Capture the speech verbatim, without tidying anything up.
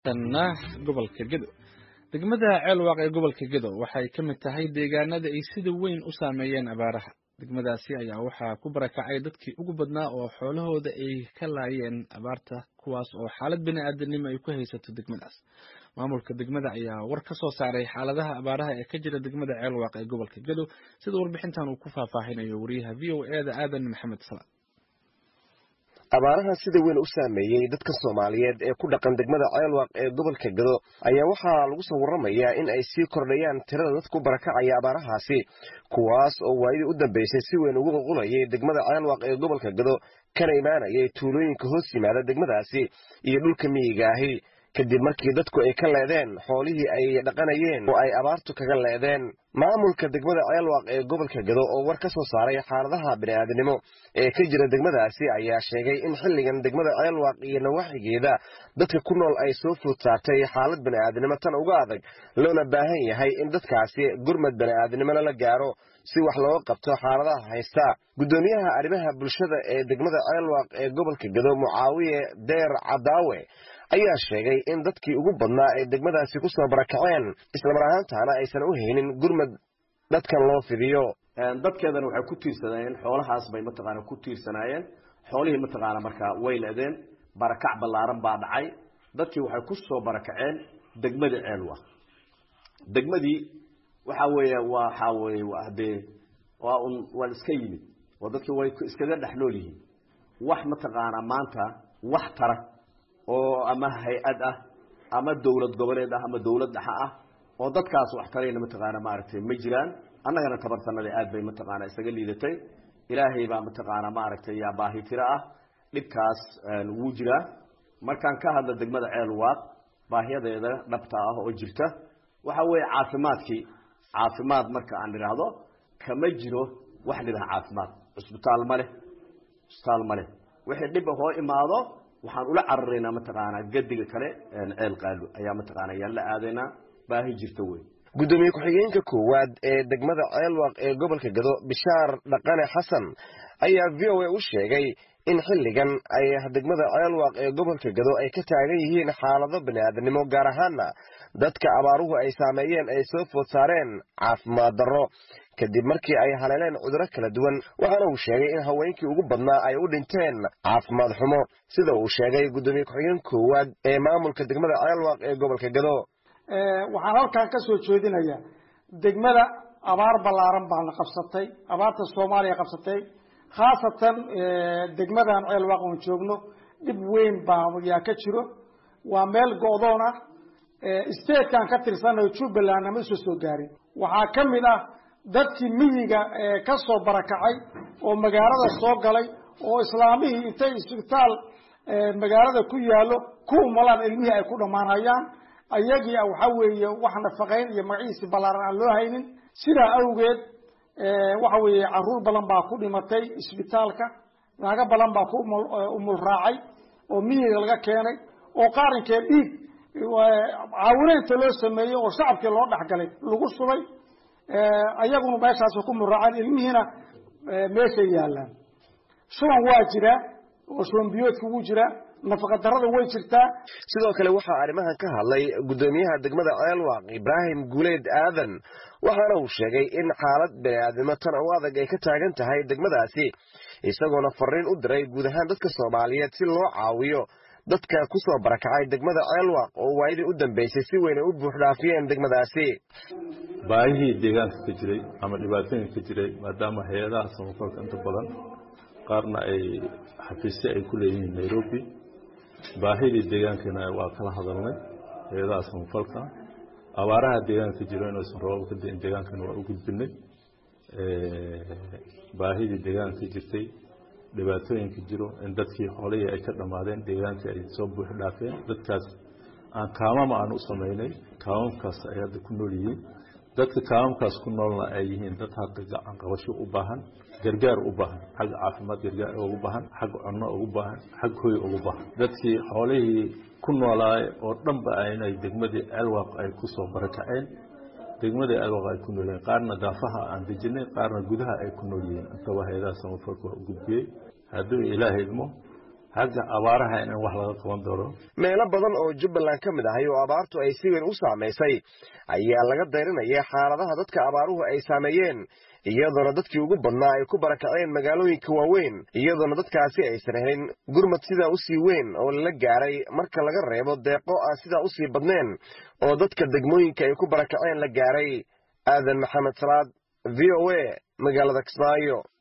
tanna gobolka Gedo degmada Ceelwaaq ee gobolka Gedo waxay ka mid tahay deegaanada ay sida weyn u saameeyeen abaaraha degmadaasi ayaa waxaa ku barakacay dadkii ugu badnaa oo xoolahooda ay ka laayeen abaarta kuwaas oo xaalad bini'aadanimo ay ku haysato degmadaas maamulka degmada ayaa war ka soo saaray xaaladaha abaaraha ee ka jira degmada Ceelwaaq ee gobolka Gedo sida warbixintan uu ku faahfaahinayo wariyaha V O A da Aadan Maxamed Salaad abaaraha sida weyn u saameeyay dadka Soomaaliyeed ee ku dhaqan degmada Ceelwaaq ee gobolka Gedo ayaa waxaa lagu soo waramayaa in ay sii kordhayaan tirada dadku barakacaya abaarahaasi kuwaas oo waayadii u dambeysay si weyn ugu qulqulayay degmada Ceelwaaq ee gobolka Gedo kana imaanayay tuulooyinka hoos yimaada degmadaasi iyo dhulka miyiga ahi kadib markii dadku ay ka leedeen xoolihii ay dhaqanayeen oo ay abaartu kaga leedeen maamulka degmada Ceelwaaq ee gobolka Gedo oo war ka soo saaray xaaladaha bini'aadanimo ee ka jira degmadaasi ayaa sheegay in xilligan degmada Ceelwaaq iyo nawaaxigeeda dadka ku nool ay soo food saartay xaalad bini'aadanimo tan uga adag loona baahan yahay in dadkaasi gurmad bini'aadanimo la gaaro si wax looga qabto xaaladaha haysta gudoomiyaha arrimaha bulshada ee degmada Ceelwaaq ee gobolka Gedo Mucaawiye Deer Cadaawe ayaa sheegay in dadkii ugu badnaa ee degmadaasi ku soo barakaceen isla mar ahaantaana aysan u haynin gurmad dadkan loo fidiyo dadkeedana waxay ku tiirsanayeen xoolahaas bay mataqaana ku tiirsanayeen xoolihii mataqaana marka way leedeen barakac ballaaran baa dhacay dadkii waxay ku soo barakaceen degmada Ceelwaaq degmadii waxa weeye waxa weeye wahdee waa un wal iska yimid oo dadkii way iskaga dhaxlool yihiin wax mataqaana maanta wax tara oo ama hay'ad ah ama dawlad goboleed ah ama dawlad dhaxa ah oo dadkaas wax tarayna mataqaana maaragtay ma jiraan annagana tabartanada aad bay mataqaana isaga liidatay ilaahay baa mataqaana maaragtay yaa baahi tira ah dhibkaas wuu jira markaan ka hadla degmada Ceelwaaq baahiyadeeda dhabta ah oo jirta waxa weeye caafimaadkii caafimaad marka aan dhiraahdo kama jiro wax lidaha caafimaad isbitaal male isbitaal male wixii dhib oo imaado waxaan ula cararaynaa mataqaana gadiga kale ceel qaalo ayaa mataqaana yaan la aadayna baahi jirta weey gudoomiye ku-xigeenka koowaad ee degmada Ceelwaaq ee gobolka Gedo Bishaar Dhaqane Xasan ayaa V O A u sheegay in xilligan ay degmada Ceelwaaq ee gobolka Gedo ay ka taagan yihiin xaalado bini'aadanimo gaar ahaan dadka abaaruhu ay saameeyeen ay soo food saareen caafimaad darro kadib markii ay haleeleen cudurro kala duwan waxaana uu sheegay in haweenkii ugu badnaa ay u dhinteen caafimaad xumo sida uu sheegay gudoomiye ku-xigeenka koowaad ee maamulka degmada Ceelwaaq ee gobolka Gedo waxaan halkan ka soo jeedinayaa degmada abaar ballaaran baa la qabsatay abaarta Soomaaliya qabsatay khaasatan degmadan Ceelwaaq oo joogno dib weyn baa yaa ka jiro waa meel go'doon ah state-kan ka tirsanay Jubbaland ama soo soo gaarin waxa kamid ah dadkii miyiga ka soo barakacay oo magaalada soo galay oo islaamihii intay isbitaal magaalada ku yaalo ku malan ilmihii ay ku dhamaanayaan ayagii waxa weeye wax nafaqeyn iyo magaciisi ballaaran aan loo haynin sida awgeed waxa weeye caruur badan baa ku dhimatay isbitaalka naga badan baa ku umul raacay oo miyiga laga keenay oo qaarinkee dhiig caawinaynta loo sameeyay oo shacabkii loo dhaxgalay lagu subay ayaguna meeshaas ku muraacay ilmihiina meesha yaalaan shuban waa jira oo shuban biyoodku wuu jira nafaqa darrada way jirtaa sidoo kale waxa arrimahan ka hadlay gudoomiyaha degmada Ceelwaaq Ibraahim Guuleed Aadan waxaana uu sheegay in xaalad bini'aadanimo tan oo adag ay ka taagan tahay degmadaasi isagoona fariin u diray guud ahaan dadka Soomaaliyeed si loo caawiyo dadka ku soo barakacay degmada Ceelwaaq oo waayadii u dambeysay si weyn u buux dhaafiyeen degmadaasi baahii deegaanka ka jiray ama dhibaatooyinka ka jiray maadaama hay'adaha samafalka inta badan qaarna ay xafiisyo ay ku leeyihiin Nairobi baahidii deegaankana waa kala hadalnay hay'adaha samafalka abaaraha deegaanka jiro inuu san roob ka da'in deegaankana waa u gudbinay baahidii deegaanka jirtay dhibaatooyinka jiro in dadkii xoolihii ay ka dhamaadeen deegaanka ay soo buux dhaafeen dadkaas aan kaamama aan u sameynay kaamamkaas ay hadda ku nool yihiin dadka kaamamkaas ku noolna ay yihiin dad hadda gacan qabasho u baahan gargaar u baahan xag caafimaad gargaar ugu baahan xag cunno ugu baahan xag hooy ugu baahan dadkii xoolihii ku noolaay oo dhanba ay degmadii Ceelwaaq ay ku soo barakaceen degmada Ceelwaaq ay ku nooleen qaarna daafaha aan dejinay qaarna gudaha ay ku nool yihiin intaba hay'adaha samafalka u gudbiyay haddii Ilaahay ilmo hadda abaaraha in wax laga qaban doono. meelo badan oo Jubbaland ka mid ah oo abaartu ay si weyn u saameysay ayaa laga dayrinaya xaaladaha dadka abaaruhu ay saameeyeen iyadoo dadkii ugu badnaa ay ku barakaceen magaalooyinka waaweyn iyadoo dadkaasi ay sareen gurmad sida u sii weyn oo la gaaray marka laga reebo deeqo aan sida u sii badneen oo dadka degmooyinka ay ku barakaceen la gaaray. aadan maxamed salaad V O A magaalada Kismaayo.